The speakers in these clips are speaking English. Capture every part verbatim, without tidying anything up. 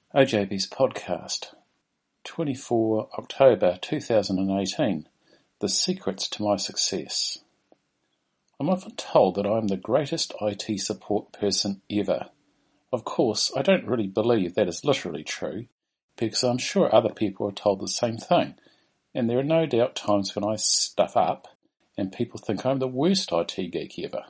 O J B's podcast, twenty-fourth of October two thousand eighteen, The Secrets to My Success. I'm often told that I'm the greatest I T support person ever. Of course, I don't really believe that is literally true, because I'm sure other people are told the same thing, and there are no doubt times when I stuff up, and people think I'm the worst I T geek ever.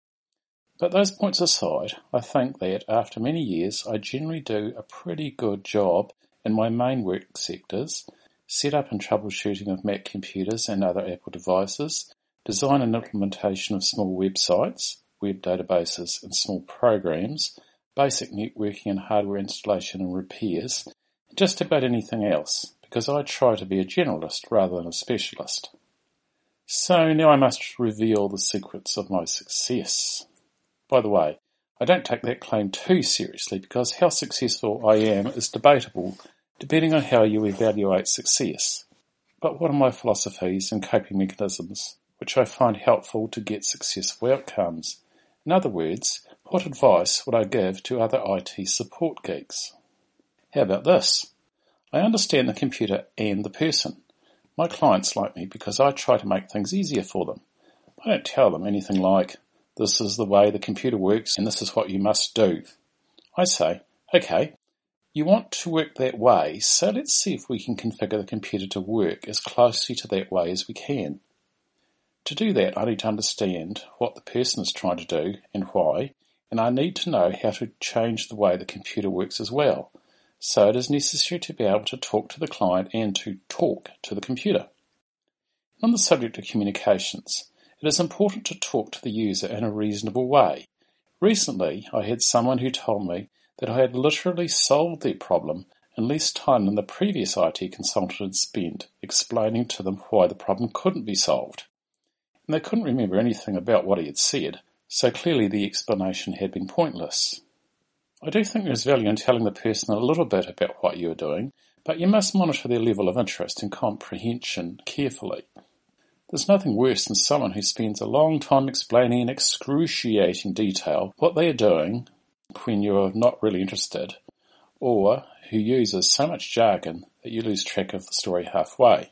But those points aside, I think that after many years I generally do a pretty good job in my main work sectors: setup and troubleshooting of Mac computers and other Apple devices, design and implementation of small websites, web databases and small programs, basic networking and hardware installation and repairs, and just about anything else, because I try to be a generalist rather than a specialist. So now I must reveal the secrets of my success. By the way, I don't take that claim too seriously because how successful I am is debatable depending on how you evaluate success. But what are my philosophies and coping mechanisms which I find helpful to get successful outcomes? In other words, what advice would I give to other I T support geeks? How about this? I understand the computer and the person. My clients like me because I try to make things easier for them. I don't tell them anything like, "This is the way the computer works and this is what you must do." I say, okay, you want to work that way, so let's see if we can configure the computer to work as closely to that way as we can. To do that, I need to understand what the person is trying to do and why, and I need to know how to change the way the computer works as well. So it is necessary to be able to talk to the client and to talk to the computer. On the subject of communications, it is important to talk to the user in a reasonable way. Recently, I had someone who told me that I had literally solved their problem in less time than the previous I T consultant had spent explaining to them why the problem couldn't be solved. And they couldn't remember anything about what he had said, so clearly the explanation had been pointless. I do think there is value in telling the person a little bit about what you are doing, but you must monitor their level of interest and comprehension carefully. There's nothing worse than someone who spends a long time explaining in excruciating detail what they are doing when you're not really interested, or who uses so much jargon that you lose track of the story halfway.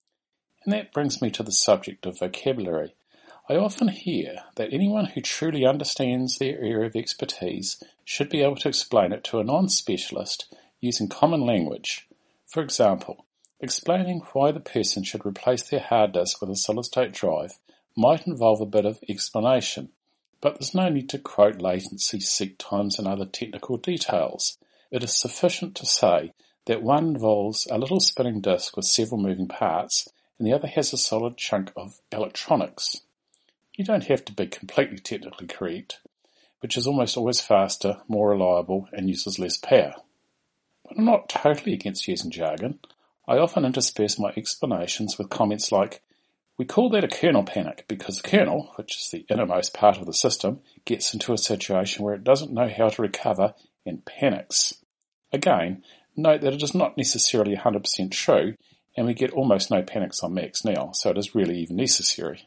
And that brings me to the subject of vocabulary. I often hear that anyone who truly understands their area of expertise should be able to explain it to a non-specialist using common language. For example, explaining why the person should replace their hard disk with a solid-state drive might involve a bit of explanation, but there's no need to quote latency, seek times and other technical details. It is sufficient to say that one involves a little spinning disk with several moving parts and the other has a solid chunk of electronics. You don't have to be completely technically correct, which is almost always faster, more reliable and uses less power. But I'm not totally against using jargon. I often intersperse my explanations with comments like, "We call that a kernel panic because the kernel, which is the innermost part of the system, gets into a situation where it doesn't know how to recover and panics." Again, note that it is not necessarily one hundred percent true, and we get almost no panics on Macs now, so it is really even necessary.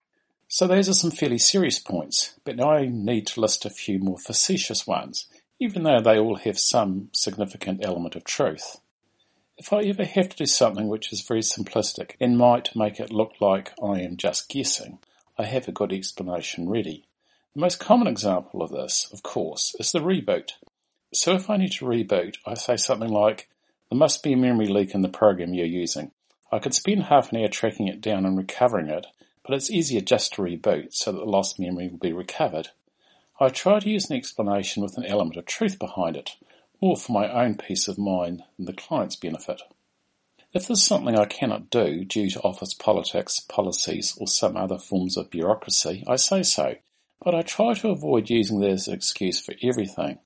So those are some fairly serious points, but now I need to list a few more facetious ones, even though they all have some significant element of truth. If I ever have to do something which is very simplistic and might make it look like I am just guessing, I have a good explanation ready. The most common example of this, of course, is the reboot. So if I need to reboot, I say something like, "There must be a memory leak in the program you're using. I could spend half an hour tracking it down and recovering it, but it's easier just to reboot so that the lost memory will be recovered." I try to use an explanation with an element of truth behind it, more for my own peace of mind than the client's benefit. If there's something I cannot do due to office politics, policies, or some other forms of bureaucracy, I say so, but I try to avoid using that as an excuse for everything.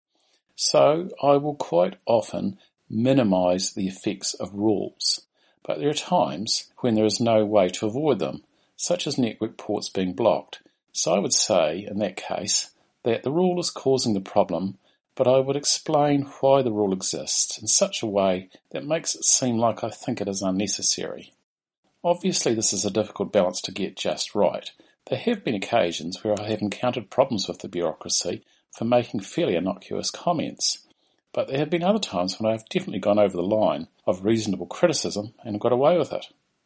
So I will quite often minimise the effects of rules, but there are times when there is no way to avoid them, such as network ports being blocked. So I would say, in that case, that the rule is causing the problem, but I would explain why the rule exists in such a way that makes it seem like I think it is unnecessary. Obviously this is a difficult balance to get just right. There have been occasions where I have encountered problems with the bureaucracy for making fairly innocuous comments. But there have been other times when I have definitely gone over the line of reasonable criticism and got away with it.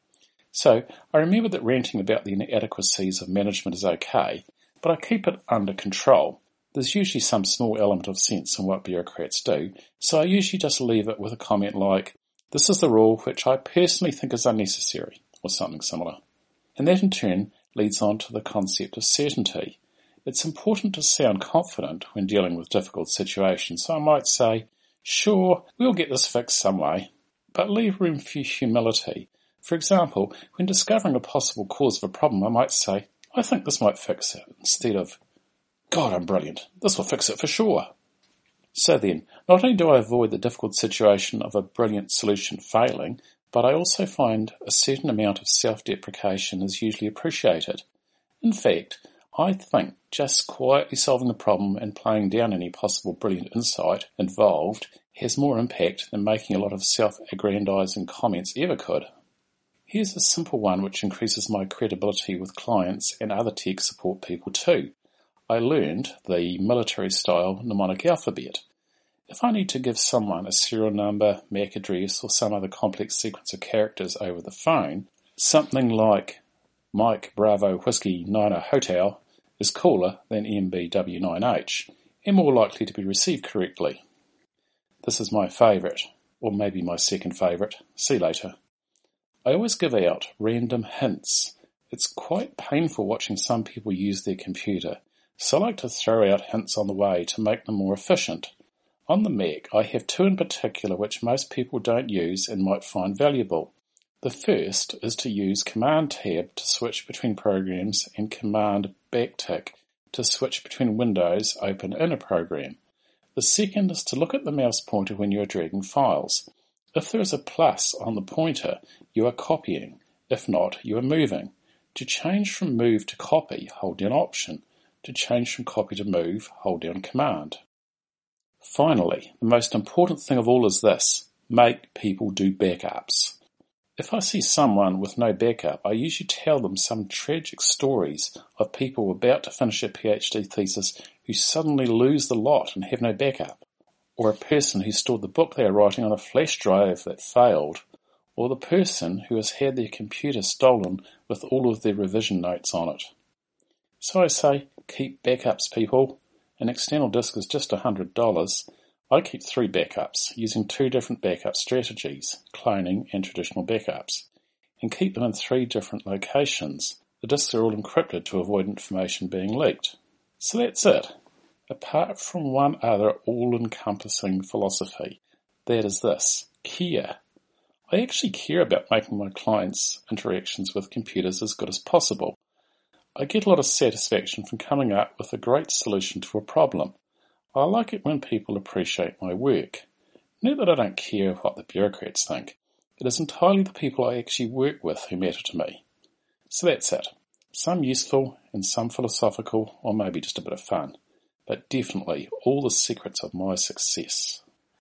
So I remember that ranting about the inadequacies of management is okay, but I keep it under control. There's usually some small element of sense in what bureaucrats do, so I usually just leave it with a comment like, "This is the rule which I personally think is unnecessary," or something similar. And that in turn leads on to the concept of certainty. It's important to sound confident when dealing with difficult situations, so I might say, "Sure, we'll get this fixed some way," but leave room for humility. For example, when discovering a possible cause of a problem, I might say, "I think this might fix it," instead of, "God, I'm brilliant. This will fix it for sure." So then, not only do I avoid the difficult situation of a brilliant solution failing, but I also find a certain amount of self-deprecation is usually appreciated. In fact, I think just quietly solving the problem and playing down any possible brilliant insight involved has more impact than making a lot of self-aggrandizing comments ever could. Here's a simple one which increases my credibility with clients and other tech support people too. I learned the military-style mnemonic alphabet. If I need to give someone a serial number, M A C address, or some other complex sequence of characters over the phone, something like Mike Bravo Whiskey Niner Hotel is cooler than M B W nine H and more likely to be received correctly. This is my favourite, or maybe my second favourite. See later. I always give out random hints. It's quite painful watching some people use their computer, so I like to throw out hints on the way to make them more efficient. On the Mac, I have two in particular which most people don't use and might find valuable. The first is to use Command Tab to switch between programs and Command Backtick to switch between windows open in a program. The second is to look at the mouse pointer when you are dragging files. If there is a plus on the pointer, you are copying. If not, you are moving. To change from move to copy, hold down Option. To change from copy to move, hold down Command. Finally, the most important thing of all is this: make people do backups. If I see someone with no backup, I usually tell them some tragic stories of people about to finish a PhD thesis who suddenly lose the lot and have no backup, or a person who stored the book they are writing on a flash drive that failed, or the person who has had their computer stolen with all of their revision notes on it. So I say, keep backups, people. An external disk is just one hundred dollars. I keep three backups, using two different backup strategies, cloning and traditional backups, and keep them in three different locations. The disks are all encrypted to avoid information being leaked. So that's it. Apart from one other all-encompassing philosophy, that is this: care. I actually care about making my clients' interactions with computers as good as possible. I get a lot of satisfaction from coming up with a great solution to a problem. I like it when people appreciate my work. Not that I don't care what the bureaucrats think. It is entirely the people I actually work with who matter to me. So that's it. Some useful and some philosophical, or maybe just a bit of fun. But definitely all the secrets of my success.